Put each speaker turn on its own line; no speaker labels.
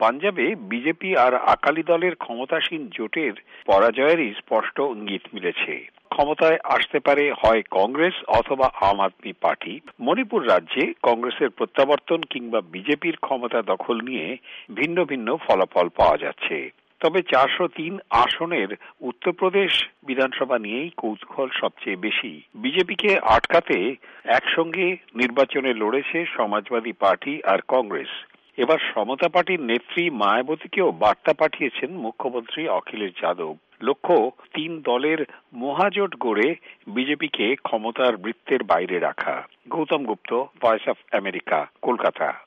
পাঞ্জাবে বিজেপি আর আকালি দলের ক্ষমতাসীন জোটের পরাজয়েরই স্পষ্ট ইঙ্গিত মিলেছে। ক্ষমতায় আসতে পারে হয় কংগ্রেস অথবা আম আদমি পার্টি। মণিপুর রাজ্যে কংগ্রেসের প্রত্যাবর্তন কিংবা বিজেপির ক্ষমতা দখল নিয়ে ভিন্ন ভিন্ন ফলাফল পাওয়া যাচ্ছে। তবে 403 আসনের উত্তরপ্রদেশ বিধানসভা নিয়েই কৌতূহল সবচেয়ে বেশি। বিজেপিকে আটকাতে একসঙ্গে নির্বাচনে লড়েছে সমাজবাদী পার্টি আর কংগ্রেস। এবার সমতা পার্টির নেত্রী মায়াবতীকেও বার্তা পাঠিয়েছেন মুখ্যমন্ত্রী অখিলেশ যাদব। লক্ষ্য 3 দলের মহাজোট গড়ে বিজেপিকে ক্ষমতার বৃত্তের বাইরে রাখা। Gautam Gupta, Voice of America, Kolkata.